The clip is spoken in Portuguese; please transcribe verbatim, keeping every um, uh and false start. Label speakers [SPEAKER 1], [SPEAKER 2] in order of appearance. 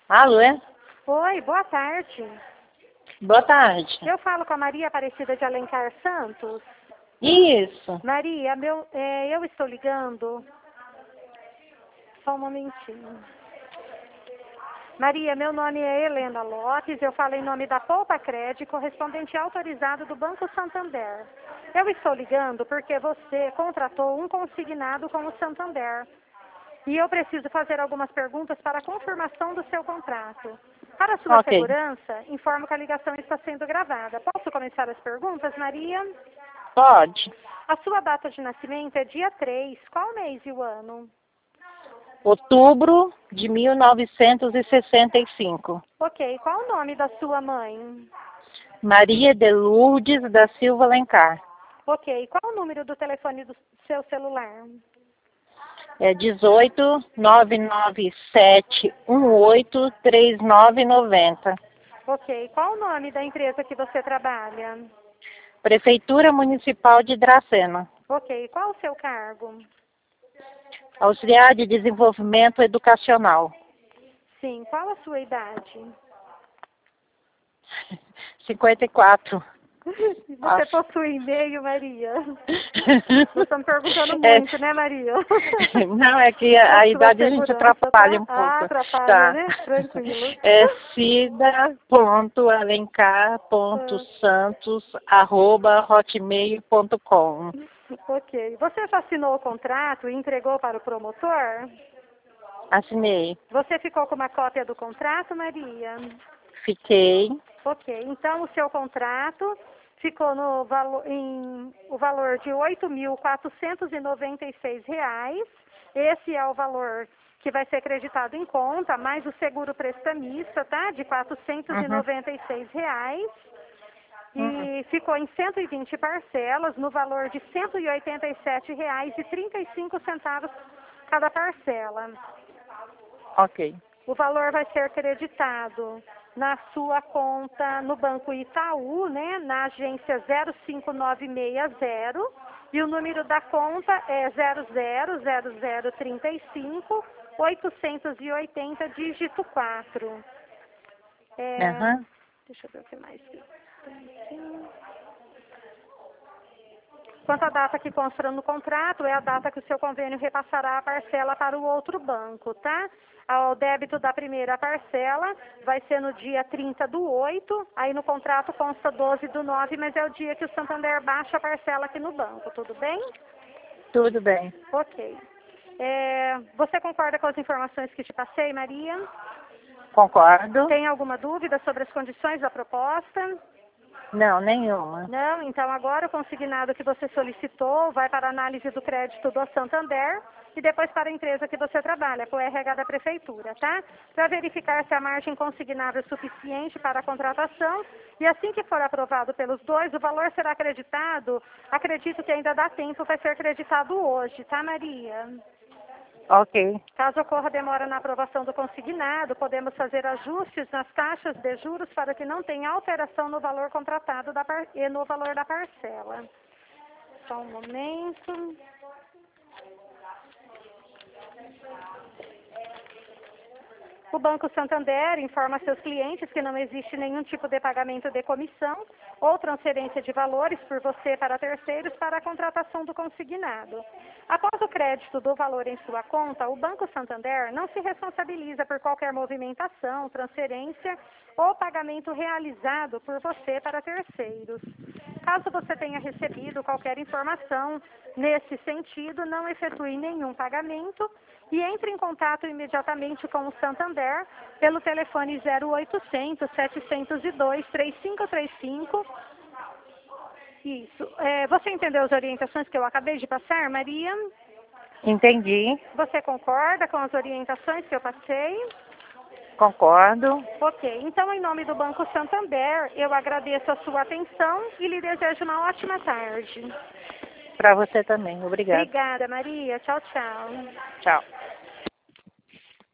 [SPEAKER 1] Alô, é?
[SPEAKER 2] Oi, boa tarde.
[SPEAKER 1] Boa tarde.
[SPEAKER 2] Eu falo com a Maria Aparecida de Alencar Santos.
[SPEAKER 1] Isso.
[SPEAKER 2] Maria, meu, é, eu estou ligando. Só um momentinho. Maria, meu nome é Helena Lopes, eu falo em nome da Poupa Crédito, correspondente autorizado do Banco Santander. Eu estou ligando porque você contratou um consignado com o Santander. E eu preciso fazer algumas perguntas para a confirmação do seu contrato. Para sua
[SPEAKER 1] Ok.
[SPEAKER 2] segurança, informo que a ligação está sendo gravada. Posso começar as perguntas, Maria?
[SPEAKER 1] Pode.
[SPEAKER 2] A sua data de nascimento é dia três. Qual mês e o ano?
[SPEAKER 1] Outubro de mil novecentos e sessenta e cinco.
[SPEAKER 2] Ok. Qual o nome da sua mãe?
[SPEAKER 1] Maria de Lourdes da Silva Alencar.
[SPEAKER 2] Ok. Qual o número do telefone do seu celular?
[SPEAKER 1] É dezoito, nove nove sete, um oito, três nove nove zero.
[SPEAKER 2] Ok. Qual o nome da empresa que você trabalha?
[SPEAKER 1] Prefeitura Municipal de Dracena.
[SPEAKER 2] Ok. Qual o seu cargo?
[SPEAKER 1] Auxiliar de Desenvolvimento Educacional.
[SPEAKER 2] Sim. Qual a sua idade?
[SPEAKER 1] cinquenta e quatro.
[SPEAKER 2] Você
[SPEAKER 1] Acho.
[SPEAKER 2] possui e-mail, Maria? Nós estamos perguntando
[SPEAKER 1] É,
[SPEAKER 2] muito, né, Maria?
[SPEAKER 1] não, é que a,
[SPEAKER 2] A
[SPEAKER 1] a
[SPEAKER 2] sua
[SPEAKER 1] idade a gente
[SPEAKER 2] segurança,
[SPEAKER 1] atrapalha
[SPEAKER 2] tá?
[SPEAKER 1] um
[SPEAKER 2] Ah,
[SPEAKER 1] pouco.
[SPEAKER 2] atrapalha,
[SPEAKER 1] Tá.
[SPEAKER 2] né? Tranquilo.
[SPEAKER 1] É cida ponto alencar ponto santos arroba hotmail ponto com.
[SPEAKER 2] Ok. Você já assinou o contrato e entregou para o promotor?
[SPEAKER 1] Assinei.
[SPEAKER 2] Você ficou com uma cópia do contrato, Maria?
[SPEAKER 1] Fiquei.
[SPEAKER 2] Ok. Então, o seu contrato ficou no valo, em o valor de oito mil quatrocentos e noventa e seis reais. Esse é o valor que vai ser acreditado em conta, mais o seguro prestamista, tá? De quatrocentos e
[SPEAKER 1] Uhum.
[SPEAKER 2] noventa e seis reais.
[SPEAKER 1] Uhum.
[SPEAKER 2] E ficou em cento e vinte parcelas, no valor de cento e oitenta e sete reais e trinta e cinco centavos cada parcela.
[SPEAKER 1] Ok.
[SPEAKER 2] O valor vai ser creditado na sua conta no Banco Itaú, né, na agência zero cinco nove seis zero, e o número da conta é zero zero zero zero trinta e cinco oitocentos e oitenta, dígito quatro. É,
[SPEAKER 1] Uhum.
[SPEAKER 2] deixa eu ver o que mais que tem aqui. Quanto à data que consta no contrato, é a data que o seu convênio repassará a parcela para o outro banco, tá? O débito da primeira parcela vai ser no dia trinta do oito, aí no contrato consta doze do nove, mas é o dia que o Santander baixa a parcela aqui no banco, tudo bem?
[SPEAKER 1] Tudo bem.
[SPEAKER 2] Ok. É, você concorda com as informações que te passei, Maria?
[SPEAKER 1] Concordo.
[SPEAKER 2] Tem alguma dúvida sobre as condições da proposta?
[SPEAKER 1] Não, nenhuma.
[SPEAKER 2] Não, então agora o consignado que você solicitou vai para a análise do crédito do Santander e depois para a empresa que você trabalha, com o R H da Prefeitura, tá? Para verificar se a margem consignada é suficiente para a contratação e assim que for aprovado pelos dois, o valor será acreditado, acredito que ainda dá tempo, vai ser acreditado hoje, tá, Maria?
[SPEAKER 1] Ok.
[SPEAKER 2] Caso ocorra demora na aprovação do consignado, podemos fazer ajustes nas taxas de juros para que não tenha alteração no valor contratado da par... e no valor da parcela. Só um momento. O Banco Santander informa a seus clientes que não existe nenhum tipo de pagamento de comissão ou transferência de valores por você para terceiros para a contratação do consignado. Após o crédito do valor em sua conta, o Banco Santander não se responsabiliza por qualquer movimentação, transferência ou pagamento realizado por você para terceiros. Caso você tenha recebido qualquer informação nesse sentido, não efetue nenhum pagamento e entre em contato imediatamente com o Santander pelo telefone zero oitocentos, setecentos e dois, trinta e cinco trinta e cinco. Isso. É, você entendeu as orientações que eu acabei de passar, Maria?
[SPEAKER 1] Entendi.
[SPEAKER 2] Você concorda com as orientações que eu passei?
[SPEAKER 1] Concordo.
[SPEAKER 2] Ok. Então, em nome do Banco Santander, eu agradeço a sua atenção e lhe desejo uma ótima tarde.
[SPEAKER 1] Para você também. Obrigada.
[SPEAKER 2] Obrigada, Maria. Tchau, tchau.
[SPEAKER 1] Tchau.